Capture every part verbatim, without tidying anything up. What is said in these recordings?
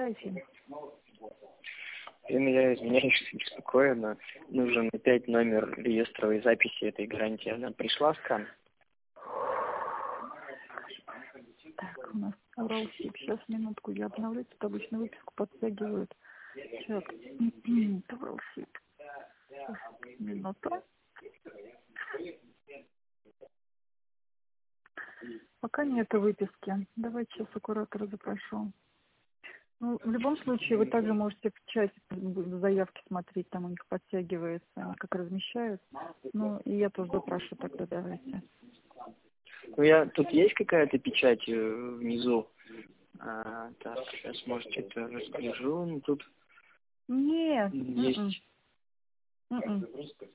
Отвечайте. Ну, я извиняюсь, что беспокою, но нужен опять номер реестровой записи этой гарантии. Она пришла в скан? Так, у нас Уралсиб. Сейчас, минутку, я обновлю. Тут обычно выписку подтягивают. Так, Уралсиб. Минуту. Пока нет выписки. Давайте сейчас у куратора запрошу. Ну, в любом случае, вы также можете в чате заявки смотреть, там у них подтягивается, как размещают. Ну, и я тоже запрошу тогда, давайте. Ну, я, тут есть какая-то печать э, внизу? А, так, сейчас, может, это расскажу. Ну, тут Нет. есть... м-м.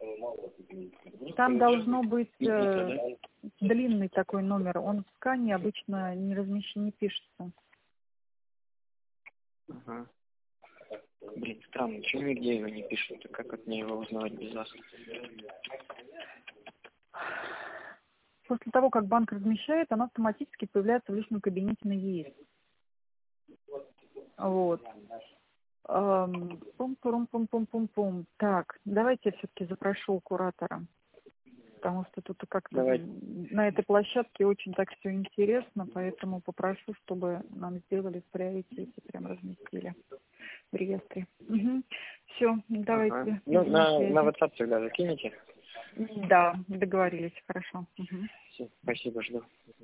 Там должно быть э, длинный такой номер. Он в скане обычно не размещен, не пишется. Ага. Блин, странно, почему нигде его не пишут? А как от мне его узнавать без вас? После того, как банк размещает, она автоматически появляется в личном кабинете на ЕИС. Вот. Пум-пум-пум-пум-пум-пум. Так, давайте я все-таки запрошу у куратора. Потому что тут как-то на этой площадке очень так все интересно, поэтому попрошу, чтобы нам сделали в приоритете, прям разместили в реестре. Угу. Все, давайте. Ага. Ну, на, на WhatsApp тогда закинете? Да, договорились, хорошо. Угу. Все, спасибо, жду.